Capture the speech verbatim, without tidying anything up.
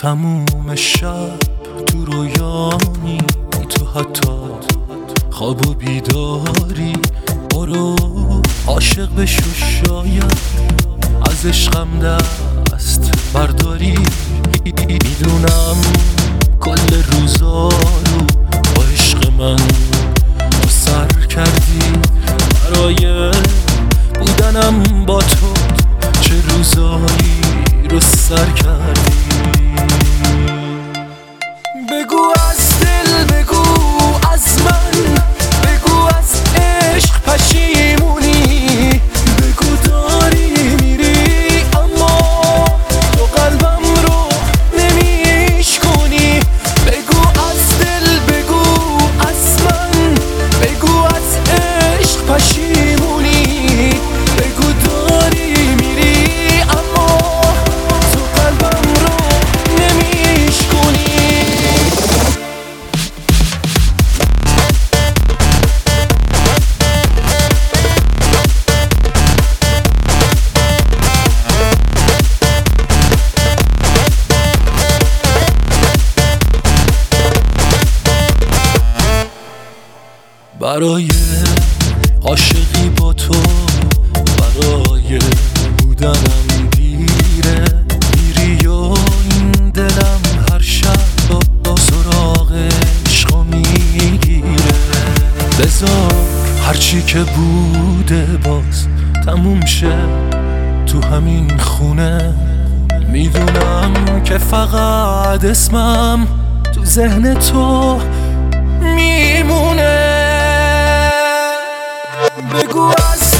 تموم شب تو رویانی، تو حتی خواب و بیداری. برو عاشق بشو، شاید از عشقم دست برداری. میدونم کل روزا رو با عشق من تو سر کردی. برای بودنم با تو چه روزایی رو سر کردی. بگو از دل، بگو از من، بگو از عشق پشیمونی. بگو داری میری اما تو قلبم رو نمیشکنی. بگو از دل، بگو از من، بگو از عشق پشیمونی. بگو داری میری اما تو قلبم رو نمیشکنی. برای عاشقی با تو، برای بودنم دیره. میری و این دلم هر شب با سراغ عشقو میگیره. بذار هرچی که بوده باز تموم شه تو همین خونه. میدونم که فقط اسمم تو ذهن تو میمونه. بگو از